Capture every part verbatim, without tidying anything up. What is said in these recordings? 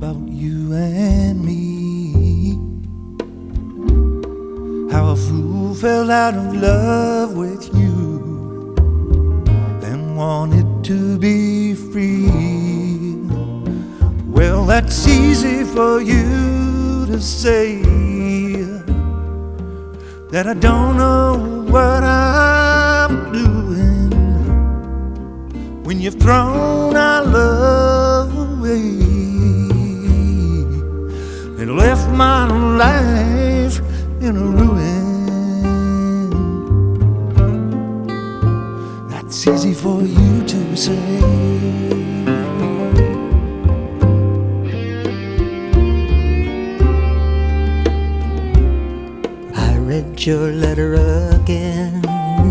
about you and me. How a fool fell out of love with you and wanted to be free. Well, that's easy for you to say, that I don't know what I'm doing when you've thrown our love away and left my life in a ruin. That's easy for you to say. Read your letter again.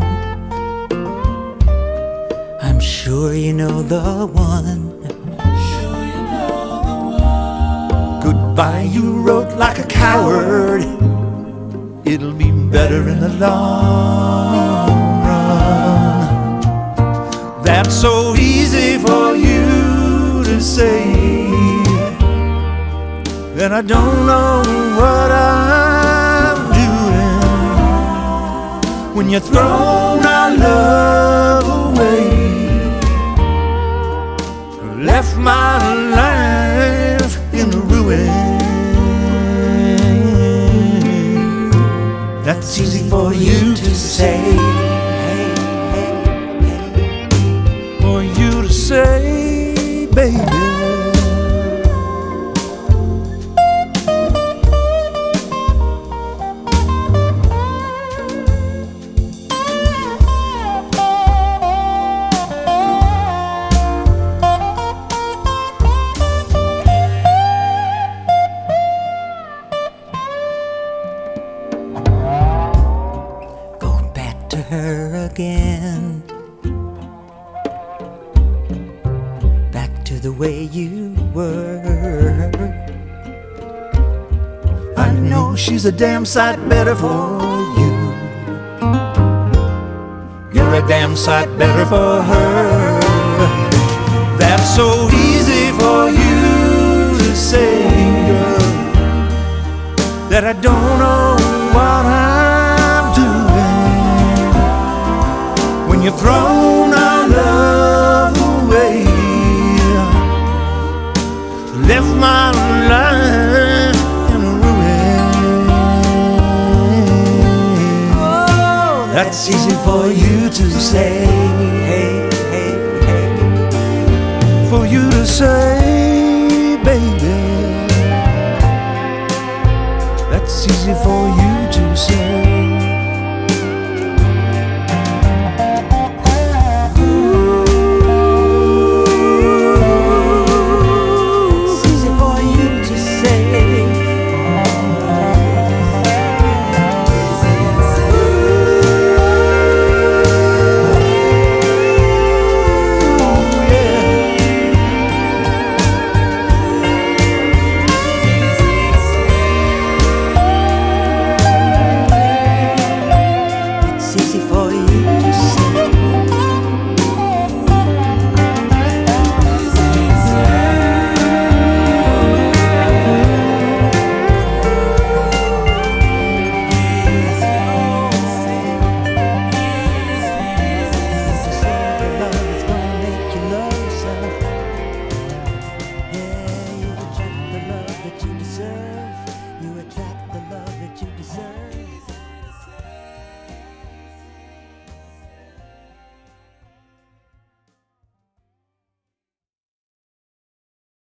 I'm sure you know the one. Sure you know the one. Goodbye you wrote like a coward. It'll be better in the long run. That's so easy for you to say, and I don't know what I'm when you've thrown our love away, left my life in a ruin. That's easy for you to say, for you to say, baby. To her again, back to the way you were. I know she's a damn sight better for you. You're a damn sight better for her. That's so easy for you to say, girl, that I don't know what I'm doing when you've thrown our love away, left my life in a ruin. Oh, that's easy for you to say, hey, hey, hey, for you to say.